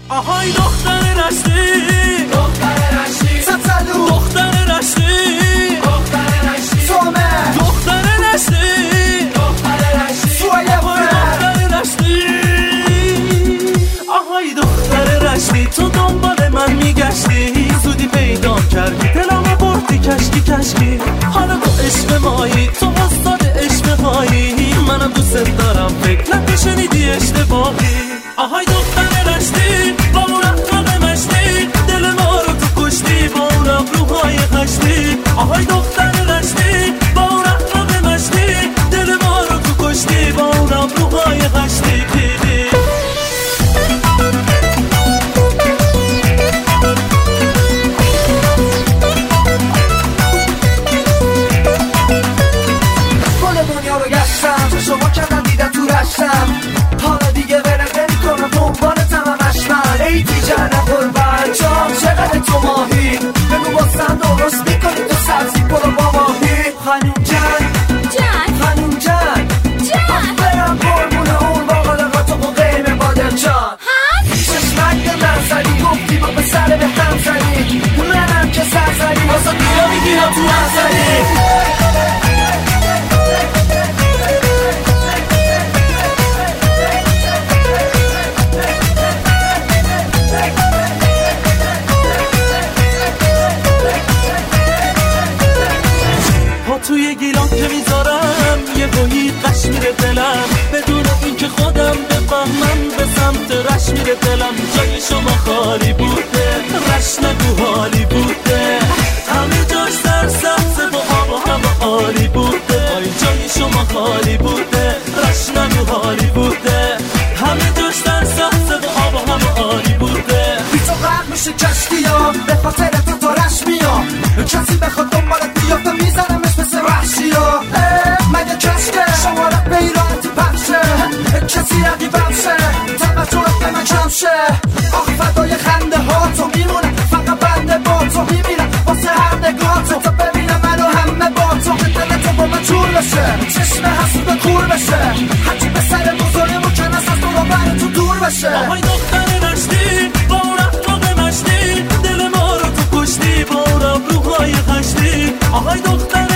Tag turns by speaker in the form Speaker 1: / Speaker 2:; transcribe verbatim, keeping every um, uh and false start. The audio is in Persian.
Speaker 1: آهای دختر رشتی،
Speaker 2: دختر رشتی سبزلو،
Speaker 1: دختر رشتی،
Speaker 2: دختر رشتی سومه،
Speaker 1: دختر رشتی،
Speaker 2: دختر رشتی سویه،
Speaker 1: دختر رشتی. آهای دختر رشتی تو دنبال من میگشتی، زودی پیدا کردی دلمو بردی کشکی کشکی. حالا تو عشق مایی، تو استاد عشق مایی، منم دوست دارم فکر نکن شنیدی اشتباهی. آهای دختر رشتی با اون اخلاق مشتی، دل ما رو تو کشتی با اون ابروهای خشتی. آهای دختر رشتی با اون اخلاق مشتی، دل ما رو تو کشتی با اون ابروهای خشتی.
Speaker 2: شما کردم دیدم تو رشتم، حالا دیگه برم نمی کنم دنبالتم همش من. ای دیجنه قربان جان چقدر تو ماهی، بگو بازم درست میکنی تو سبزی برو با ماهی. خانوم جان
Speaker 3: جان
Speaker 2: خانوم جان
Speaker 3: جان
Speaker 2: برم قربونه اون باقلقا تو قیمه بادر جان. چشمک به من زدی گفتی با به سر به هم زدی، منم که سر زدی واسه دیگه میگیرم تو هم زدی.
Speaker 1: توی گیلان که میذارم یه بویی قش میره دلم، بدون این که خودم بفهمم به سمت رش میره دلم. جای شما خالی بوده، رش نگو حالی بوده، همه جاش در سبزه با آب و هوا عالی بوده. آی جای شما خالی بوده، رش نگو حالی بوده، همه جاش در سبزه با آب و هوا عالی بوده.
Speaker 2: بی تو غرق میشه کشتی ها، به خاطر تو تو رش میام، کسی بخواد دنبالت بیافته میزنمش مثل وحشی ها. مگه کشکه شمارت به ایرانتی پخشه، کسی رقیبم شه توجهت به من کم شه. آخ فدای خنده ها تو میمونه، فقط بنده با تو میمیرم واسه هر نگاه تو، تا ببینم منو همه با تو، به دل تو با من جور بشه، چشم حسود کور بشه، هرچی به سر بزرگمو کنست از تو رو بر تو دور بشه.
Speaker 1: آهای دختر رشتی با اون اخلاق مشتی، دل ما رو تو کشتی با اون ابروهای خشتی. آهای دختر